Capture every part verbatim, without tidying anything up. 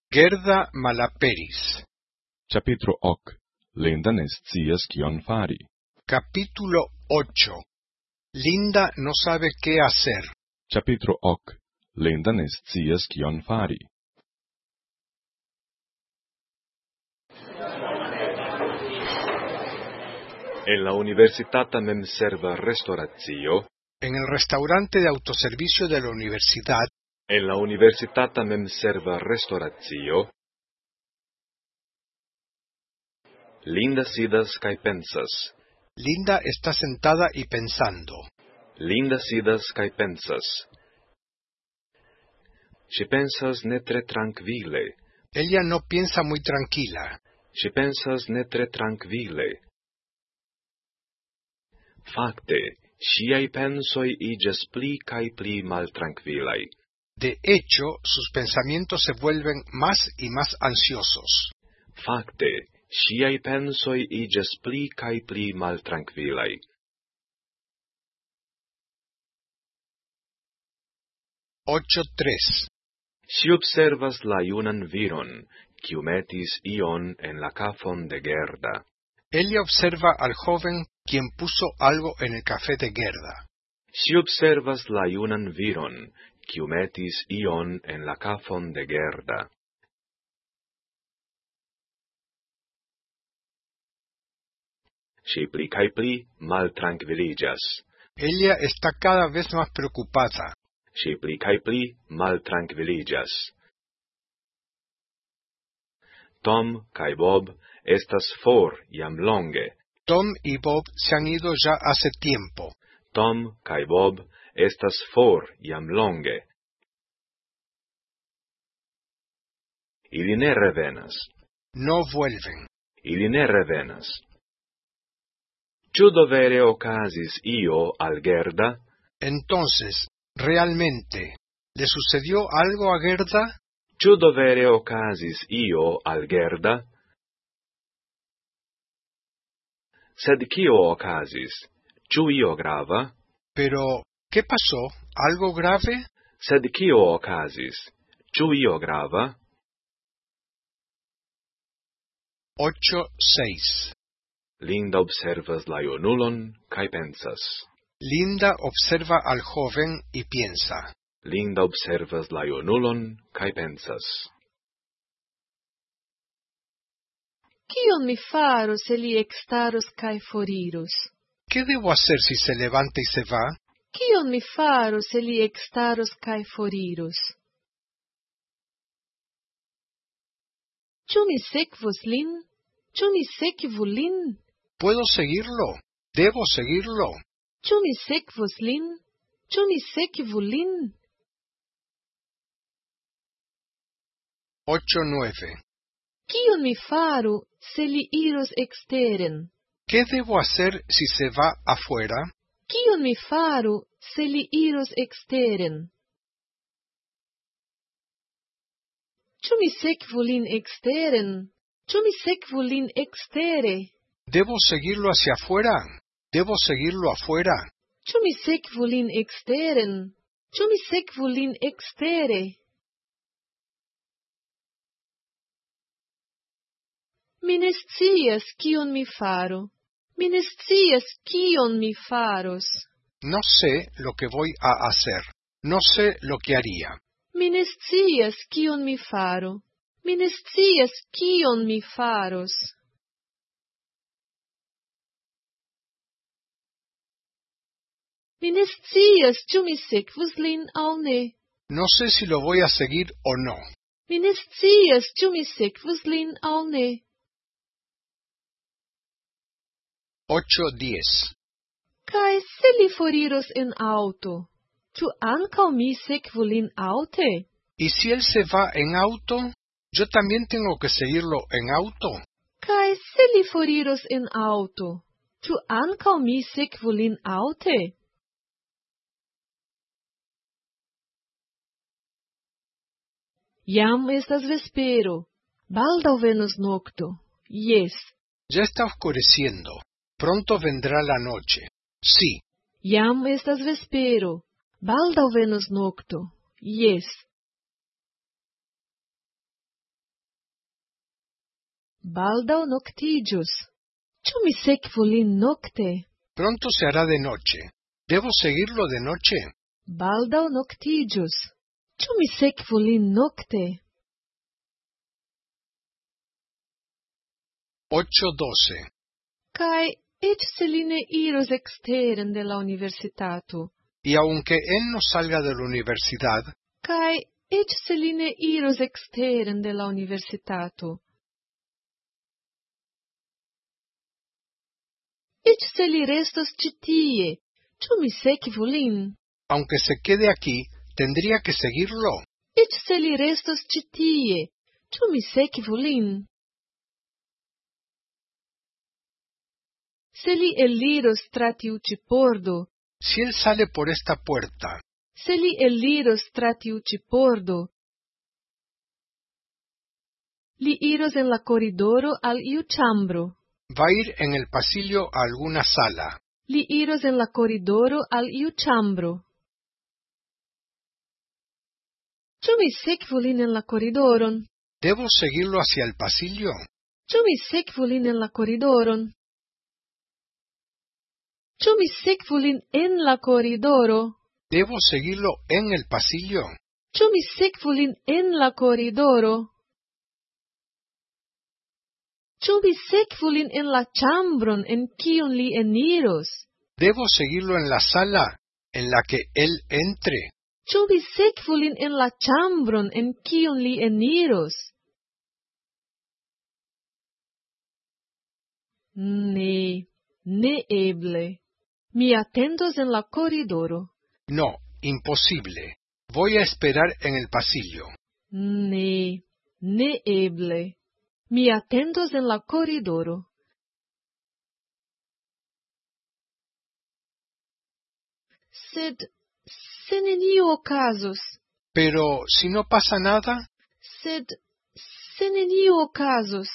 Gerda malaperis. Chapitro ok. Linda ne scias kion fari. Capítulo ocho. Linda no sabe qué hacer. Chapitro ok. Linda ne scias kion fari. En la universitata memserva restauratio, En el restaurante de autoservicio de la universidad, en la universitata memserva restauratio, Linda sidas kaj pensas. Linda está sentada y pensando. Linda sidas kaj pensas. Ŝi pensas ne tre trankvile. Ella no piensa muy tranquila. Ŝi pensas ne tre trankvile. Fakte, ŝiaj pensoj iĝas pli kaj pli maltrankvilaj. De hecho, sus pensamientos se vuelven más y más ansiosos. Fakte, ŝiaj pensoj iĝas pli kaj pli maltrankvilaj. ocho tres. Ŝi observas la junan viron, kiu metis ion en la kafon de Gerda. Ella observa al joven quien puso algo en el café de Gerda. Ŝi observas la junan viron, kiu metis ion en la kafon de Gerda. Ŝi pli kaj pli maltrankviliĝas. Ella está cada vez más preocupada. Ŝi pli kaj pli maltrankviliĝas. Tom kaj Bob estas for jam longe. Tom y Bob se han ido ya hace tiempo. Tom kaj Bob estas for jam longe. Ili ne revenas. No vuelven. Ili ne revenas. Ĉu do vere okazis io al Gerda? Entonces, realmente, ¿le sucedió algo a Gerda? Ĉu do vere okazis io al Gerda? Sed kio okazis? Ĉu io grava? Pero, ¿qué pasó? ¿Algo grave? Sed kio okazis? Ĉu io grava? ocho seis. Linda observas la junulon kaj pensas. Linda observa al joven y piensa. Linda observas la junulon kaj pensas. Kion mi faros se li ekstaros kaj foriros? ¿Qué debo hacer si se levanta y se va? Kion mi faros se li ekstaros kaj foriros? Ĉu mi sekvos lin? Ĉu mi sekvu lin? ¿Puedo seguirlo? ¿Debo seguirlo? Ĉu mi sekvos lin? Ĉu mi sekvu lin? ocho nueve. Kion mi faru se li iros eksteren? ¿Qué debo hacer si se va afuera? Kion mi faru se li iros eksteren? Ĉu mi sekvu lin eksteren? Ĉu mi sekvu lin ekstere? ¿Debo seguirlo hacia afuera? ¿Debo seguirlo afuera? Ĉu mi sekvu lin eksteren? Ĉu mi sekvu lin ekstere? Mi ne scias kion mi faru. Mi ne scias kion mi faros. No sé lo que voy a hacer. No sé lo que haría. Mi ne scias kion mi faru. Mi ne scias kion mi faros. Mi ne scias ĉu mi sekvus lin aŭ ne. No sé si lo voy a seguir o no. Mi ne scias ĉu mi sekvus lin aŭ ne. ocho diez. Kaj se li foriros en aŭto, ĉu ankaŭ mi sekvu lin aŭte? ¿Y si él se va en auto? ¿Yo también tengo que seguirlo en auto? Kaj se li foriros en aŭto, ĉu ankaŭ mi sekvu lin aŭte? Jam estas vespero, baldaŭ venos nokto. Jes. Ya está oscureciendo. Pronto vendrá la noche. Sí. Jam estas vespero, baldaŭ venos nokto. Jes. Baldaŭ noktiĝos. Ĉu mi sekvu lin nokte? Pronto se hará de noche. ¿Debo seguirlo de noche? Baldaŭ noktiĝos. Ĉu mi sekvu lin nokte? ocho doce. Kaj eĉ se li ne iros eksteren de la universitato. Y aunque él no salga de la universidad, Kaj eĉ se li ne iros eksteren de la universitato. Eĉ se li restos ĉi tie, ĉu mi sekvu lin? aunque se quede aquí, tendría que seguirlo. Eĉ se li restos ĉi tie, ĉu mi sekvu lin? Se li eliros tra tiu ĉi pordo, Si él sale por esta puerta, se li eliros tra tiu ĉi pordo, li iros en la koridoro al iu ĉambro. va a ir en el pasillo a alguna sala. Li iros en la koridoro al iu ĉambro. Ĉu mi sekvu lin en la koridoron? ¿Debo seguirlo hacia el pasillo? Ĉu mi sekvu lin en la koridoron? Ĉu mi sekvu lin en la koridoro? ¿Debo seguirlo en el pasillo? Ĉu mi sekvu lin en la koridoro? Ĉu mi sekvu lin en la ĉambron en kiun li eniros? ¿Debo seguirlo en la sala en la que él entre? Ĉu mi sekvu lin en la ĉambron en kiun li eniros? Ne, neeble. Mi atendos en la koridoro. No, imposible. Voy a esperar en el pasillo. Ne, neeble. Mi atendos en la koridoro. Sed se nenio okazos, Pero si no pasa nada, sed se nenio okazos.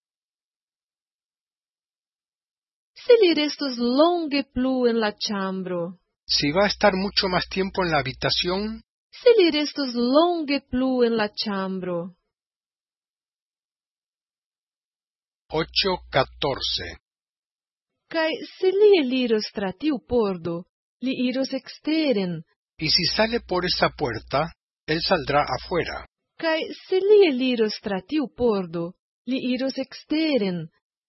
Se li restos longe plu en la ĉambro, si va a estar mucho más tiempo en la habitación, se li restos longe plu en la ĉambro. ocho catorce. Kaj se li eliros tra tiu pordo, li iros eksteren, Y si sale por esa puerta, él saldrá afuera. kaj se li eliros tra tiu pordo, li iros eksteren.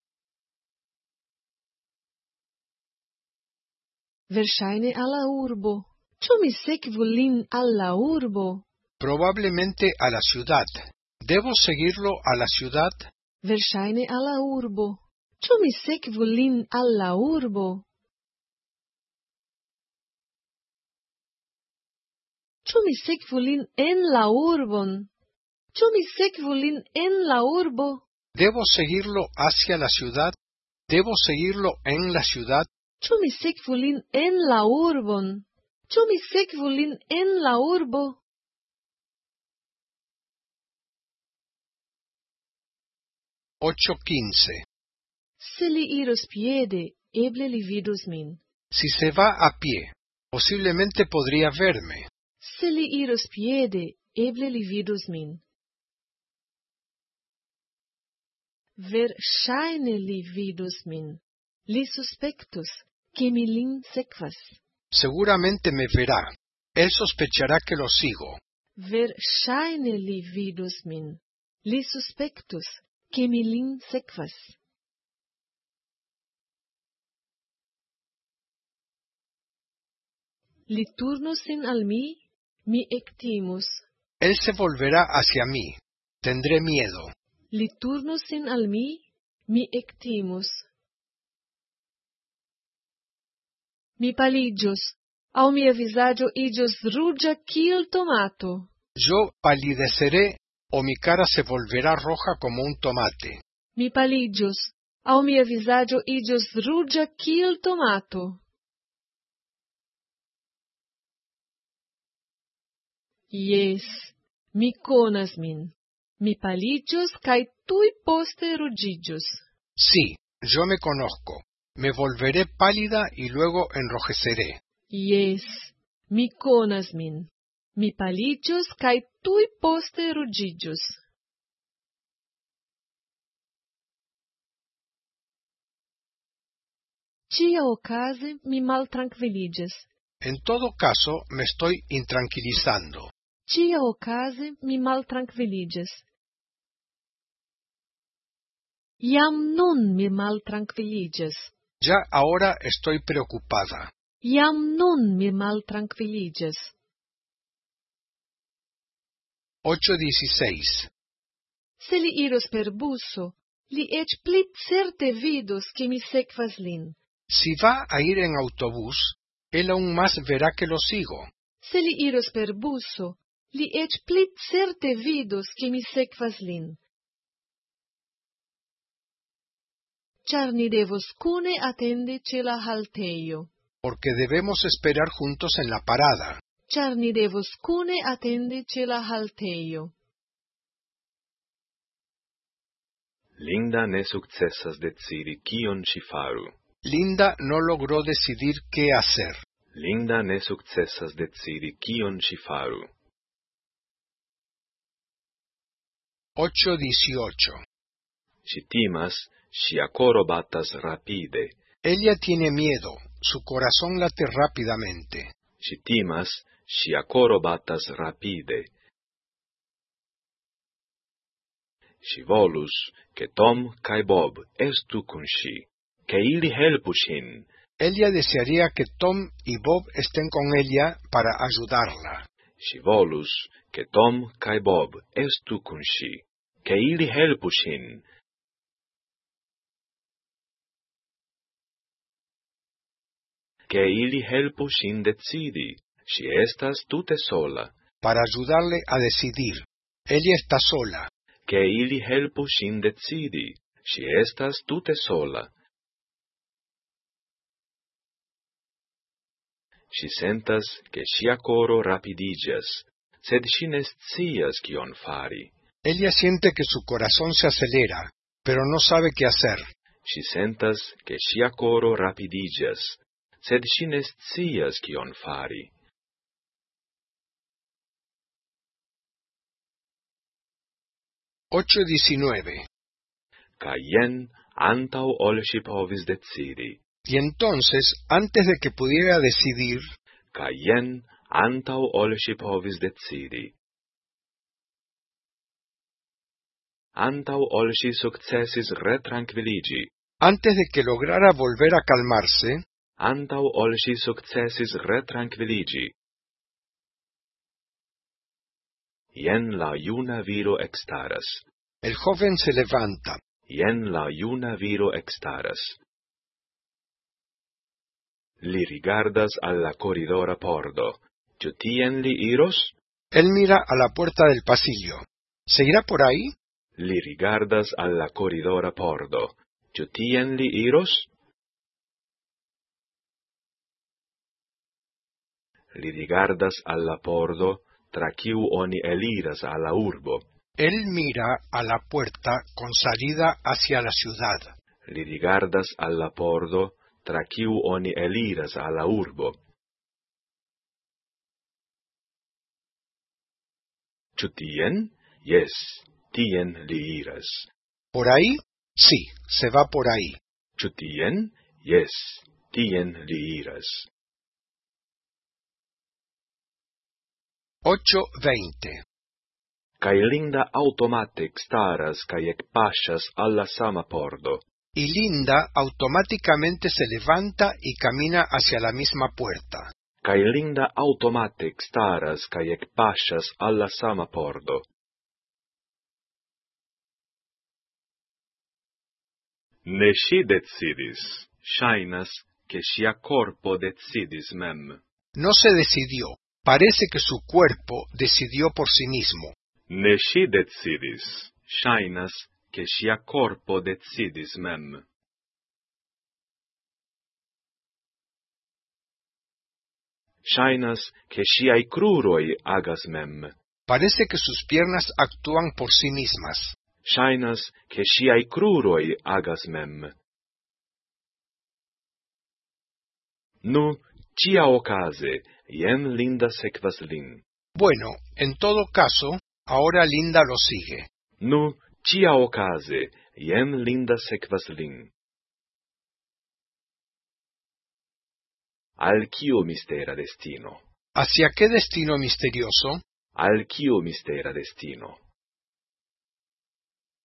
Verŝajne al la urbo. Ĉu mi sekvu lin al la urbo? Probablemente a la ciudad. ¿Debo seguirlo a la ciudad? Verŝajne al la urbo. Ĉu mi sekvu lin al la urbo? Ĉu mi sekvu lin en la urbon? Ĉu mi sekvu lin en la urbo? ¿Debo seguirlo hacia la ciudad? ¿Debo seguirlo en la ciudad? Ĉu mi sekvu lin en la urbon? Ĉu mi sekvu lin en la urbo? ocho quince. Se li iros piede, eble li vidos min. Si se va a pie, posiblemente podría verme. Se li iros piede, eble li vidos min. Verŝajne li vidos min. Li suspektos, ke mi lin sekvas. Seguramente me verá. Él sospechará que lo sigo. Verŝajne li vidos min. Li suspektos, ke mi lin sekvas. Li turnos sin al mi, mi ektimus. Él se volverá hacia mí. Tendré miedo. Li turnos sin al mi, mi ektimus. Mi paliĝos, aŭ mia vizaĝo iĝos ruĝa kiel tomato. Yo palideceré o mi cara se volverá roja como un tomate. Mi paliĝos, aŭ mia vizaĝo iĝos ruĝa kiel tomato. Jes, mi konas min. Mi paliĝos kaj tuj poste ruĝiĝos. Sí, yo me conozco. Me volveré pálida y luego enrojeceré. Jes, mi konas min. Mi paliĝos kaj tuj poste ruĝiĝos. Ĉiaokaze mi maltrankviliĝas. En todo caso, me estoy intranquilizando. Ĉiaokaze mi maltrankviliĝas. Jam nun mi maltrankviliĝas. Ya ahora estoy preocupada. Jam nun mi maltrankviliĝas. ocho dieciséis. Se li iros per buso, li eĉ pli certe vidos ke mi sekvas lin. Si va a ir en autobús, él aún más verá que lo sigo. Se li iros per buso, li eĉ pli certe vidos ke mi sekvas lin. Ĉar ni devos kune atendi ĉe la haltejo. Porque debemos esperar juntos en la parada. Ĉar ni devos kune atendi ĉe la haltejo. Linda ne sukcesas decidi kion ŝi faru. Linda no logró decidir qué hacer. Linda ne sukcesas decidi kion ŝi faru. ocho dieciocho. Ŝi timas, ŝia koro batas rapide. Ella tiene miedo, su corazón late rápidamente. Ŝi timas, ŝia koro batas rapide. Ŝi volus, ke Tom kaj Bob estu kun ŝi, ke ili helpu ŝin. Ella desearía que Tom y Bob estén con ella para ayudarla. Ŝi volus, ke Tom kaj Bob estu kun ŝi, ke ili helpu ŝin. Ke ili helpu ŝin decidi. Ŝi estas tute sola. Para ayudarle a decidir. Ella está sola. Ke ili helpu ŝin decidi. Ŝi estas tute sola. Ŝi sentas, ke ŝia koro rapidiĝas, sed ŝi ne scias kion fari. Ella siente que su corazón se acelera, pero no sabe qué hacer. Ŝi sentas, ke ŝia koro rapidiĝas, sed ŝi ne scias kion fari. ocho diecinueve. Kaj jen, antaŭ ol ŝi povis decidi. Y entonces, antes de que pudiera decidir, Kaj jen, antaŭ ol ŝi povis decidi. Antaŭ ol ŝi sukcesis retrankviliĝi. antes de que lograra volver a calmarse, Antaŭ ol ŝi sukcesis retrankviliĝi. Jen la juna viro ekstaras. el joven se levanta. Jen la juna viro ekstaras. Li rigardas al la koridora pordo. Ĉu tien li iros? Él mira a la puerta del pasillo. ¿Se irá por ahí? Li rigardas al la koridora pordo. Ĉu tien li iros? Li rigardas al la pordo, tra kiu oni eliras al la urbo. Él mira a la puerta con salida hacia la ciudad. Li rigardas al la pordo, tra kiu oni eliras al la urbo. Ĉu tien? Jes, tien li iras. ¿Por ahí? Sí, se va por ahí. Ĉu tien? Jes, tien li iras. ocho veinte. Kaj Linda aŭtomate ekstaras kaj ekpaŝas al la sama pordo. Y Linda automáticamente se levanta y camina hacia la misma puerta. Kaj Linda aŭtomate ekstaras kaj ekpaŝas al la sama pordo. Ne ŝi decidis, ŝajnas, ke ŝia korpo decidis mem. No se decidió. Parece que su cuerpo decidió por sí mismo. Ne ŝi decidis, ŝajnas, ke ŝia korpo decidis mem. Ŝajnas, ke ŝiaj kruroj agas mem. Parece que sus piernas actúan por sí mismas. Ŝajnas, ke ŝiaj kruroj agas mem. Nu, ĉiaokaze, jen Linda sekvas lin. Bueno, en todo caso, ahora Linda lo sigue. Nu, ĉiaokaze, jen Linda sekvas lin. Al kiu mistera destino? ¿Hacia qué destino misterioso? Al kiu mistera destino?